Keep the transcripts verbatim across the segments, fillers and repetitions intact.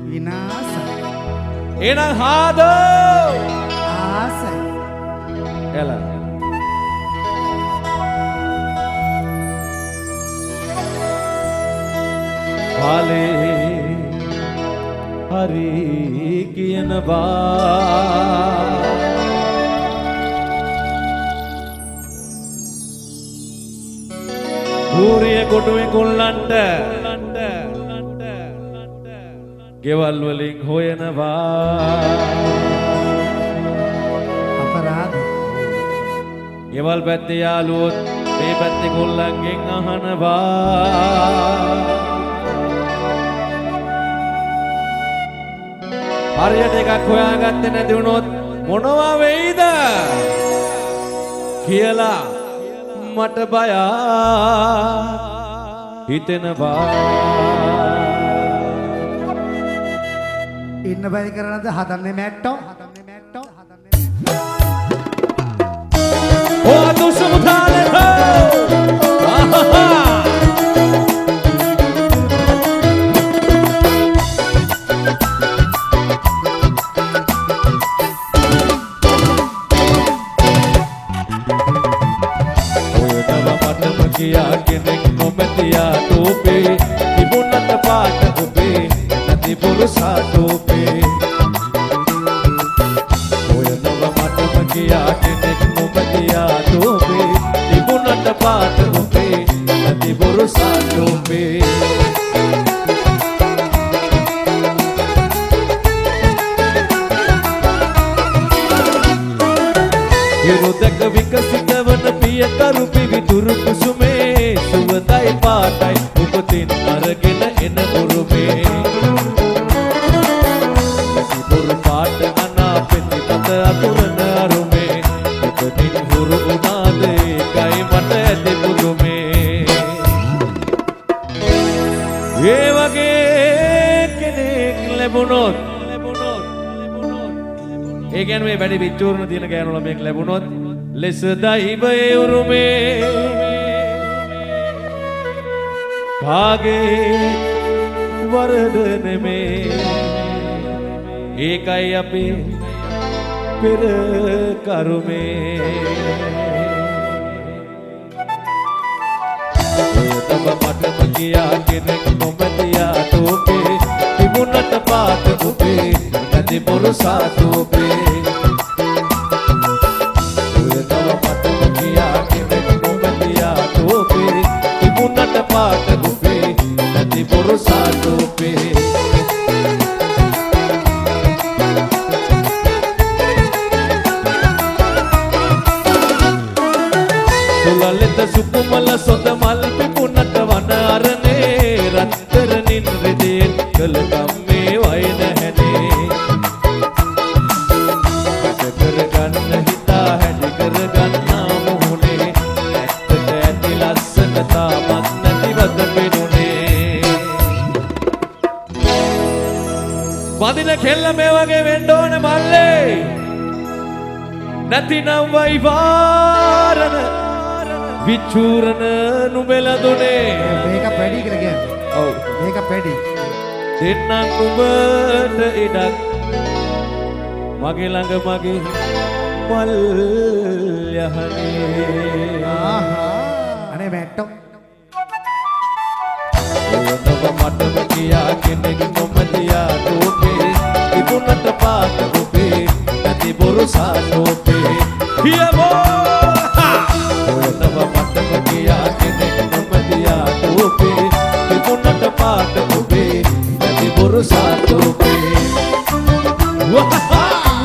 විනාසයි. එහෙනම් හාද ආසයි. එලා කාලේ හරි කියනවා ඌරිය කොටුවේ කොල්ලන්ට ගෙවල් වලින් හොයනවා අපරාධ. ගෙවල් පැත්තේ යාළුවොත් මේ පැත්තේ කොල්ලන්ගෙන් අහනවා හරියට එකක් හොයාගත්තේ නැති වුණොත් මොනවා වෙයිද කියලා මට බයයි හිතෙනවා ඉන්න බැරි කරනද හදන්නේ මැට්ටෝ හදන්නේ මැට්ටෝ හදන්නේ ඕ දුසුමුතාලේ ආහා කියා කෙනෙක් නොමැතියා තෝපේ තිබුණට පාට ඔබේ නැති පුරුසා තෝපේ ඔය නව මටම කියා කෙනෙක් නොමැතියා තෝපේ තිබුණට පාට ඔබේ නැති පුරුසා තෝපේ හිරුදක විකසිත වන පියකරු පිවිතුරු කුසුමේ සුවඳයි පාටයි උපතින් අරගෙන එන උරුමේ සිබුරු පාට අනාපෙති මත අතුරන අරුමේ උපතින් හුරු උනාද ඒකයි මට ඇති පුදුමේ ඒ වගේ කෙනෙක් ලැබුණොත් ඒ කියන්නේ මේ වැඩි පිටුරන තියෙන ගෑනු ළමයෙක් ලැබුණොත් ලෙස දෛවයේ උරුමේ කාගේ වරද නෙමේ ඒකයි අපේ පෙර කරුමේ ඔය තම මට කියා කෙනෙක් නොමැතියා තෝපේ තිබුණට පාට ඔබේ නැති පුරුසා තෝපේ පාට ගුපේ නැති පුරුසා තෝපේ සුලලිත සුකුමල සොඳ මල් පිපුණට වන අරනේ රත්තරනින් රෙදෙන් කළ කම්මේ වයි නැහැනේ කර කරගන්න හිතා හැඩි කරගන්නා මොහොනේ ඇත්තට ඇති ලස්සන තාමත් වදින කෙල්ල මේ වගේ වෙන්න ඕන මල්ලේ නැතිනම් වයි වාරන විචූරන නුඹලදුනේ මේක පැඩි කියලා කියන්නේ. ඔව් මේක පැඩි. දෙන්නම් උඹට ඉඩක් මගේ ළඟ මගේ මල් යහනේ ආහා අනේ මැට්ටෝ මටම කියා කෙනෙක් නොමැතියා තෝපේ තිබුණට පාට ඔබේ නැති පුරුසා තෝපේ කියවෝ ඔය නව මටම කියා කෙනෙක් නොමැතියා තෝපේ තිබුණට පාට ඔබේ නැති පුරුසා තෝපේ වහා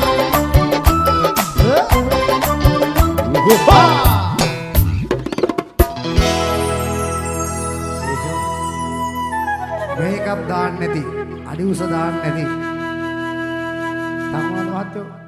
වහා මේකප් දාන්න නැති අඩි උස දාන්න නැති තමවල මහත්තයෝ